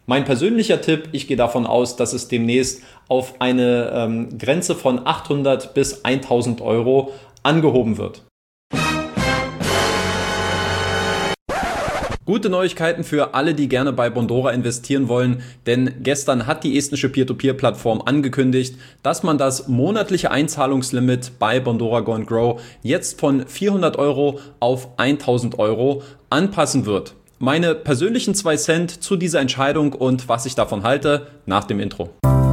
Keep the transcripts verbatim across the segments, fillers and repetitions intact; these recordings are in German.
Mein persönlicher Tipp, ich gehe davon aus, dass es demnächst auf eine ähm, Grenze von achthundert bis tausend Euro angehoben wird. Gute Neuigkeiten für alle, die gerne bei Bondora investieren wollen, denn gestern hat die estnische Peer-to-Peer-Plattform angekündigt, dass man das monatliche Einzahlungslimit bei Bondora Go and Grow jetzt von vierhundert Euro auf tausend Euro anpassen wird. Meine persönlichen zwei Cent zu dieser Entscheidung und was ich davon halte, nach dem Intro.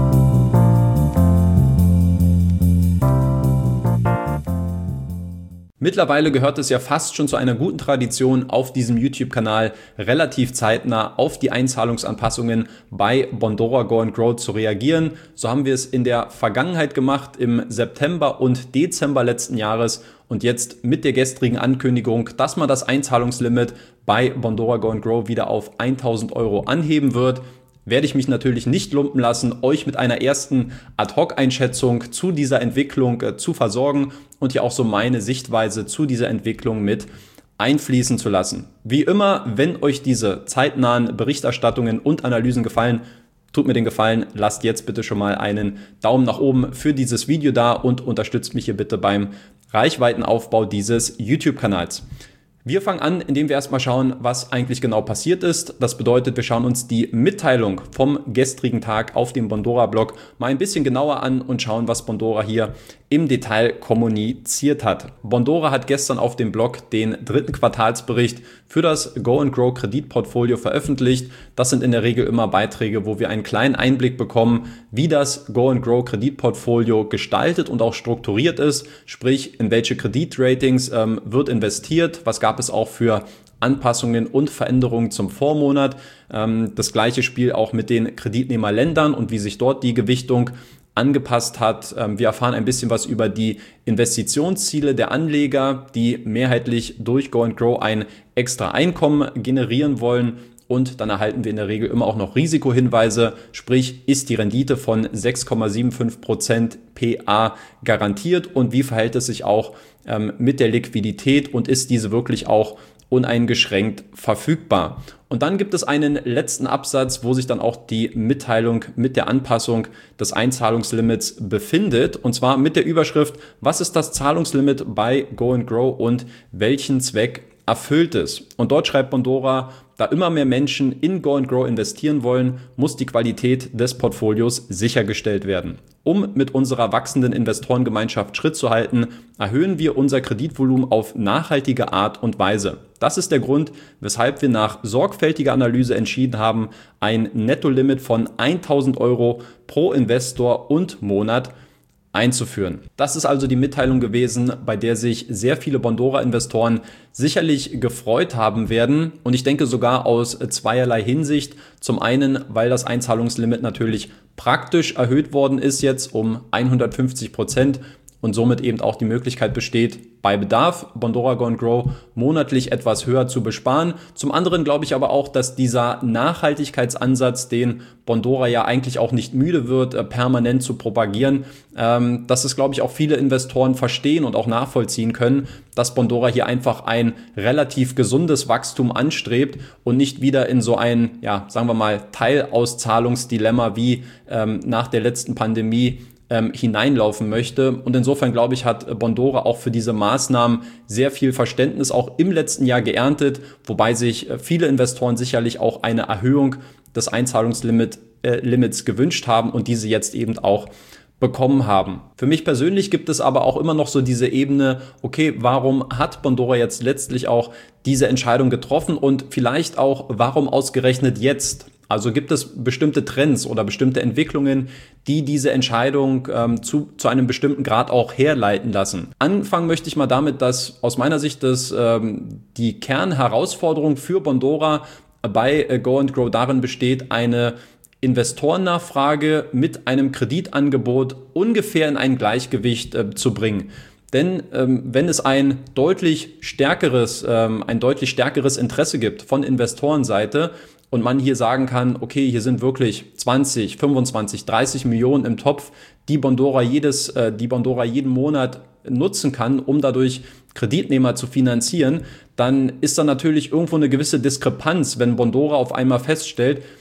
Mittlerweile gehört es ja fast schon zu einer guten Tradition auf diesem YouTube-Kanal, relativ zeitnah auf die Einzahlungsanpassungen bei Bondora Go and Grow zu reagieren. So haben wir es in der Vergangenheit gemacht, im September und Dezember letzten Jahres und jetzt mit der gestrigen Ankündigung, dass man das Einzahlungslimit bei Bondora Go and Grow wieder auf tausend Euro anheben wird, werde ich mich natürlich nicht lumpen lassen, euch mit einer ersten Ad-Hoc-Einschätzung zu dieser Entwicklung äh, zu versorgen und hier auch so meine Sichtweise zu dieser Entwicklung mit einfließen zu lassen. Wie immer, wenn euch diese zeitnahen Berichterstattungen und Analysen gefallen, tut mir den Gefallen, lasst jetzt bitte schon mal einen Daumen nach oben für dieses Video da und unterstützt mich hier bitte beim Reichweitenaufbau dieses YouTube-Kanals. Wir fangen an, indem wir erstmal schauen, was eigentlich genau passiert ist. Das bedeutet, wir schauen uns die Mitteilung vom gestrigen Tag auf dem Bondora-Blog mal ein bisschen genauer an und schauen, was Bondora hier im Detail kommuniziert hat. Bondora hat gestern auf dem Blog den dritten Quartalsbericht für das Go and Grow Kreditportfolio veröffentlicht. Das sind in der Regel immer Beiträge, wo wir einen kleinen Einblick bekommen, wie das Go and Grow Kreditportfolio gestaltet und auch strukturiert ist. Sprich, in welche Kreditratings ähm, wird investiert, was gab es auch für Anpassungen und Veränderungen zum Vormonat. Ähm, das gleiche Spiel auch mit den Kreditnehmerländern und wie sich dort die Gewichtung angepasst hat. Wir erfahren ein bisschen was über die Investitionsziele der Anleger, die mehrheitlich durch Go and Grow ein extra Einkommen generieren wollen. Und dann erhalten wir in der Regel immer auch noch Risikohinweise, sprich, ist die Rendite von sechs Komma fünfundsiebzig Prozent P A garantiert und wie verhält es sich auch ähm, mit der Liquidität und ist diese wirklich auch uneingeschränkt verfügbar. Und dann gibt es einen letzten Absatz, wo sich dann auch die Mitteilung mit der Anpassung des Einzahlungslimits befindet. Und zwar mit der Überschrift, was ist das Zahlungslimit bei Go and Grow und welchen Zweck erfüllt es? Und dort schreibt Bondora, da immer mehr Menschen in Go and Grow investieren wollen, muss die Qualität des Portfolios sichergestellt werden. Um mit unserer wachsenden Investorengemeinschaft Schritt zu halten, erhöhen wir unser Kreditvolumen auf nachhaltige Art und Weise. Das ist der Grund, weshalb wir nach sorgfältiger Analyse entschieden haben, ein Nettolimit von tausend Euro pro Investor und Monat einzuführen. Das ist also die Mitteilung gewesen, bei der sich sehr viele Bondora-Investoren sicherlich gefreut haben werden und ich denke sogar aus zweierlei Hinsicht. Zum einen, weil das Einzahlungslimit natürlich praktisch erhöht worden ist jetzt um hundertfünfzig Prozent und somit eben auch die Möglichkeit besteht, bei Bedarf Bondora Go and Grow monatlich etwas höher zu besparen. Zum anderen glaube ich aber auch, dass dieser Nachhaltigkeitsansatz, den Bondora ja eigentlich auch nicht müde wird, äh, permanent zu propagieren, ähm, dass es, glaube ich, auch viele Investoren verstehen und auch nachvollziehen können, dass Bondora hier einfach ein relativ gesundes Wachstum anstrebt und nicht wieder in so ein, ja, sagen wir mal, Teilauszahlungsdilemma wie ähm, nach der letzten Pandemie hineinlaufen möchte. Und insofern, glaube ich, hat Bondora auch für diese Maßnahmen sehr viel Verständnis auch im letzten Jahr geerntet, wobei sich viele Investoren sicherlich auch eine Erhöhung des Einzahlungslimits äh, Limits gewünscht haben und diese jetzt eben auch bekommen haben. Für mich persönlich gibt es aber auch immer noch so diese Ebene, okay, warum hat Bondora jetzt letztlich auch diese Entscheidung getroffen und vielleicht auch, warum ausgerechnet jetzt? Also gibt es bestimmte Trends oder bestimmte Entwicklungen, die diese Entscheidung ähm, zu, zu einem bestimmten Grad auch herleiten lassen. Anfangen möchte ich mal damit, dass aus meiner Sicht das, ähm, die Kernherausforderung für Bondora bei äh, Go and Grow darin besteht, eine Investorennachfrage mit einem Kreditangebot ungefähr in ein Gleichgewicht äh, zu bringen. Denn ähm, wenn es ein deutlich stärkeres, ähm, ein deutlich stärkeres Interesse gibt von Investorenseite, und man hier sagen kann, okay, hier sind wirklich zwanzig, fünfundzwanzig, dreißig Millionen im Topf, die Bondora jedes, äh, die Bondora jeden Monat nutzen kann, um dadurch Kreditnehmer zu finanzieren, dann ist da natürlich irgendwo eine gewisse Diskrepanz, wenn Bondora auf einmal feststellt,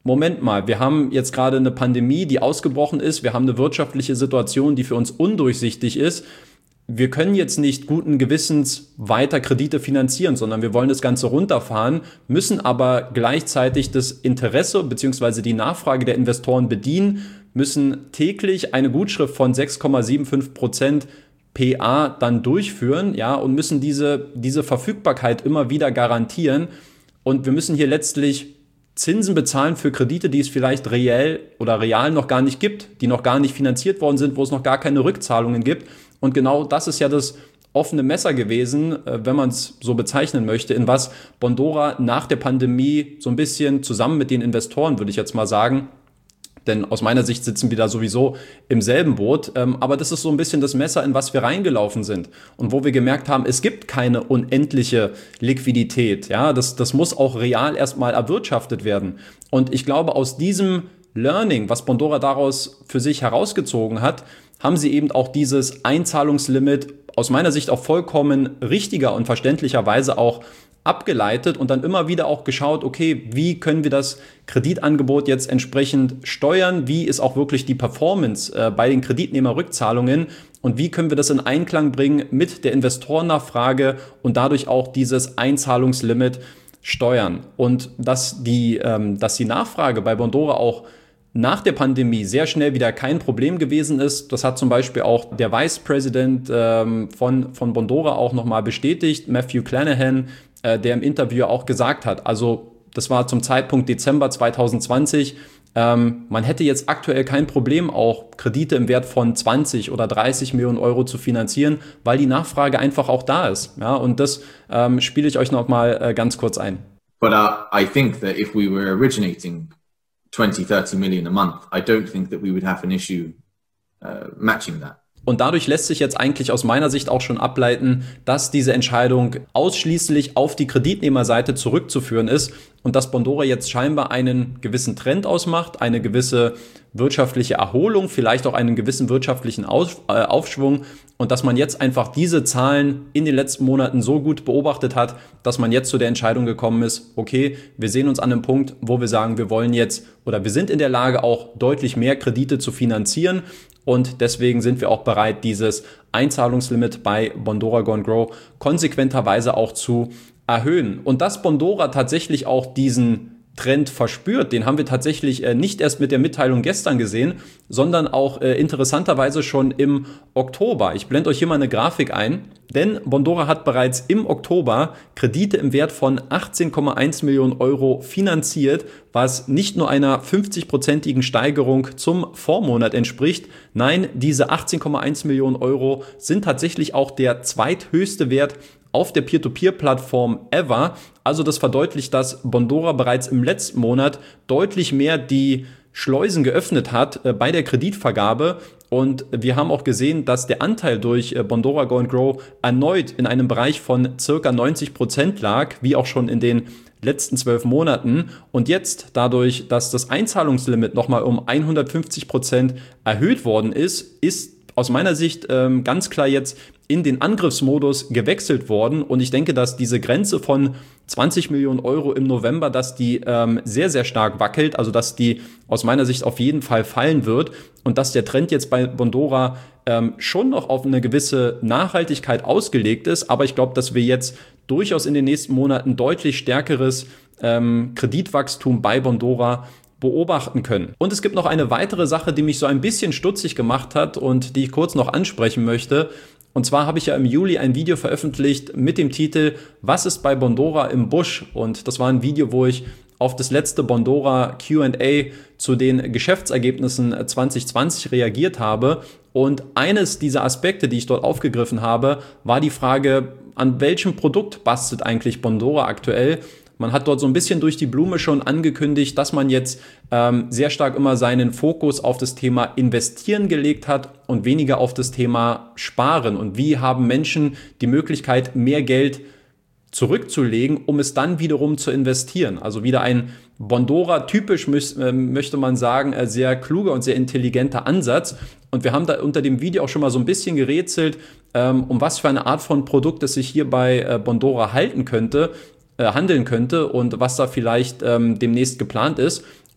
Moment mal, wir haben jetzt gerade eine Pandemie, die ausgebrochen ist, wir haben eine wirtschaftliche Situation, die für uns undurchsichtig ist. Wir können jetzt nicht guten Gewissens weiter Kredite finanzieren, sondern wir wollen das Ganze runterfahren, müssen aber gleichzeitig das Interesse bzw. die Nachfrage der Investoren bedienen, müssen täglich eine Gutschrift von sechs Komma fünfundsiebzig Prozent P A dann durchführen, ja, und müssen diese, diese Verfügbarkeit immer wieder garantieren. Und wir müssen hier letztlich Zinsen bezahlen für Kredite, die es vielleicht reell oder real noch gar nicht gibt, die noch gar nicht finanziert worden sind, wo es noch gar keine Rückzahlungen gibt. Und genau das ist ja das offene Messer gewesen, wenn man es so bezeichnen möchte, in was Bondora nach der Pandemie so ein bisschen zusammen mit den Investoren, würde ich jetzt mal sagen, denn aus meiner Sicht sitzen wir da sowieso im selben Boot. Aber das ist so ein bisschen das Messer, in was wir reingelaufen sind. Und wo wir gemerkt haben, es gibt keine unendliche Liquidität. Ja, das, das muss auch real erstmal erwirtschaftet werden. Und ich glaube, aus diesem Learning, was Bondora daraus für sich herausgezogen hat, haben sie eben auch dieses Einzahlungslimit aus meiner Sicht auch vollkommen richtiger und verständlicherweise auch abgeleitet und dann immer wieder auch geschaut, okay, wie können wir das Kreditangebot jetzt entsprechend steuern, wie ist auch wirklich die Performance äh, bei den Kreditnehmerrückzahlungen und wie können wir das in Einklang bringen mit der Investorennachfrage und dadurch auch dieses Einzahlungslimit steuern. Und dass die, ähm, dass die Nachfrage bei Bondora auch nach der Pandemie sehr schnell wieder kein Problem gewesen ist. Das hat zum Beispiel auch der Vice President ähm, von, von Bondora auch nochmal bestätigt, Matthew Clanahan, äh, der im Interview auch gesagt hat, also das war zum Zeitpunkt Dezember zwanzig zwanzig, ähm, man hätte jetzt aktuell kein Problem, auch Kredite im Wert von zwanzig oder dreißig Millionen Euro zu finanzieren, weil die Nachfrage einfach auch da ist. Ja, und das ähm, spiele ich euch nochmal äh, ganz kurz ein. But uh, I think that if we were originating twenty, thirty million a month, I don't think that we would have an issue uh, matching that. Und dadurch lässt sich jetzt eigentlich aus meiner Sicht auch schon ableiten, dass diese Entscheidung ausschließlich auf die Kreditnehmerseite zurückzuführen ist und dass Bondora jetzt scheinbar einen gewissen Trend ausmacht, eine gewisse wirtschaftliche Erholung, vielleicht auch einen gewissen wirtschaftlichen Auf, äh, Aufschwung und dass man jetzt einfach diese Zahlen in den letzten Monaten so gut beobachtet hat, dass man jetzt zu der Entscheidung gekommen ist, okay, wir sehen uns an einem Punkt, wo wir sagen, wir wollen jetzt oder wir sind in der Lage, auch deutlich mehr Kredite zu finanzieren. Und deswegen sind wir auch bereit, dieses Einzahlungslimit bei Bondora Go and Grow konsequenterweise auch zu erhöhen. Und dass Bondora tatsächlich auch diesen Trend verspürt, den haben wir tatsächlich äh, nicht erst mit der Mitteilung gestern gesehen, sondern auch äh, interessanterweise schon im Oktober. Ich blende euch hier mal eine Grafik ein, denn Bondora hat bereits im Oktober Kredite im Wert von achtzehn Komma eins Millionen Euro finanziert, was nicht nur einer fünfzig-prozentigen Steigerung zum Vormonat entspricht. Nein, diese achtzehn Komma eins Millionen Euro sind tatsächlich auch der zweithöchste Wert auf der Peer-to-Peer-Plattform ever. Also das verdeutlicht, dass Bondora bereits im letzten Monat deutlich mehr die Schleusen geöffnet hat äh, bei der Kreditvergabe. Und wir haben auch gesehen, dass der Anteil durch äh, Bondora Go and Grow erneut in einem Bereich von circa neunzig Prozent lag, wie auch schon in den letzten zwölf Monaten. Und jetzt, dadurch, dass das Einzahlungslimit nochmal um hundertfünfzig Prozent erhöht worden ist, ist aus meiner Sicht ähm, ganz klar jetzt in den Angriffsmodus gewechselt worden. Und ich denke, dass diese Grenze von zwanzig Millionen Euro im November, dass die ähm, sehr, sehr stark wackelt. Also dass die aus meiner Sicht auf jeden Fall fallen wird. Und dass der Trend jetzt bei Bondora ähm, schon noch auf eine gewisse Nachhaltigkeit ausgelegt ist. Aber ich glaube, dass wir jetzt durchaus in den nächsten Monaten deutlich stärkeres ähm, Kreditwachstum bei Bondora beobachten können. Und es gibt noch eine weitere Sache, die mich so ein bisschen stutzig gemacht hat und die ich kurz noch ansprechen möchte. Und zwar habe ich ja im Juli ein Video veröffentlicht mit dem Titel „Was ist bei Bondora im Busch?" Und das war ein Video, wo ich auf das letzte Bondora Q and A zu den Geschäftsergebnissen zwanzig zwanzig reagiert habe. Und eines dieser Aspekte, die ich dort aufgegriffen habe, war die Frage, an welchem Produkt bastelt eigentlich Bondora aktuell? Man hat dort so ein bisschen durch die Blume schon angekündigt, dass man jetzt ähm, sehr stark immer seinen Fokus auf das Thema Investieren gelegt hat und weniger auf das Thema Sparen. Und wie haben Menschen die Möglichkeit, mehr Geld zurückzulegen, um es dann wiederum zu investieren? Also wieder ein Bondora, typisch äh, möchte man sagen, äh, sehr kluger und sehr intelligenter Ansatz. Und wir haben da unter dem Video auch schon mal so ein bisschen gerätselt, ähm, um was für eine Art von Produkt es sich hier bei äh, Bondora halten könnte. handeln könnte und was da vielleicht ähm, demnächst geplant ist.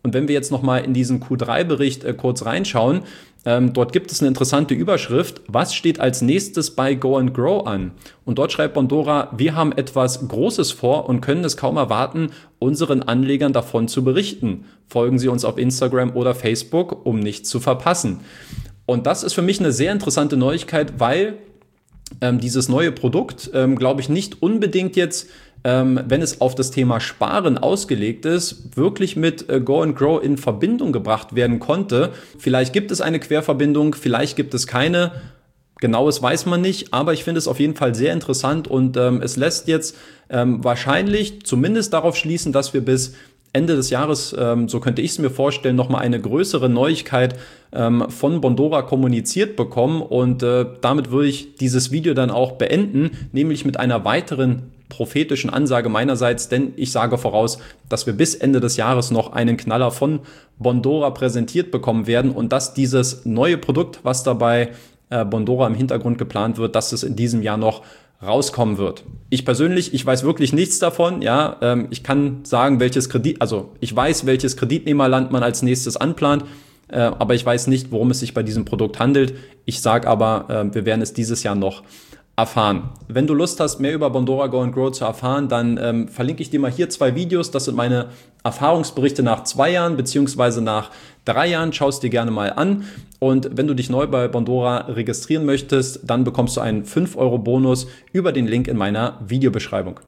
Und wenn wir jetzt nochmal in diesen Q drei Bericht äh, kurz reinschauen, ähm, dort gibt es eine interessante Überschrift. Was steht als nächstes bei Go and Grow an? Und dort schreibt Bondora, wir haben etwas Großes vor und können es kaum erwarten, unseren Anlegern davon zu berichten. Folgen Sie uns auf Instagram oder Facebook, um nichts zu verpassen. Und das ist für mich eine sehr interessante Neuigkeit, weil ähm, dieses neue Produkt, ähm, glaube ich, nicht unbedingt jetzt, ähm, wenn es auf das Thema Sparen ausgelegt ist, wirklich mit äh, Go and Grow in Verbindung gebracht werden konnte. Vielleicht gibt es eine Querverbindung, vielleicht gibt es keine. Genaues weiß man nicht, aber ich finde es auf jeden Fall sehr interessant und ähm, es lässt jetzt ähm, wahrscheinlich zumindest darauf schließen, dass wir bis Ende des Jahres, ähm, so könnte ich es mir vorstellen, nochmal eine größere Neuigkeit ähm, von Bondora kommuniziert bekommen. Und äh, damit würde ich dieses Video dann auch beenden, nämlich mit einer weiteren prophetischen Ansage meinerseits, denn ich sage voraus, dass wir bis Ende des Jahres noch einen Knaller von Bondora präsentiert bekommen werden und dass dieses neue Produkt, was dabei äh, Bondora im Hintergrund geplant wird, dass es in diesem Jahr noch rauskommen wird. Ich persönlich, ich weiß wirklich nichts davon. Ja, ähm, ich kann sagen, welches Kredit, also ich weiß, welches Kreditnehmerland man als nächstes anplant, äh, aber ich weiß nicht, worum es sich bei diesem Produkt handelt. Ich sage aber, äh, wir werden es dieses Jahr noch erfahren. Wenn du Lust hast, mehr über Bondora Go and Grow zu erfahren, dann ähm, verlinke ich dir mal hier zwei Videos. Das sind meine Erfahrungsberichte nach zwei Jahren beziehungsweise nach drei Jahren. Schau es dir gerne mal an. Und wenn du dich neu bei Bondora registrieren möchtest, dann bekommst du einen fünf Euro Bonus über den Link in meiner Videobeschreibung.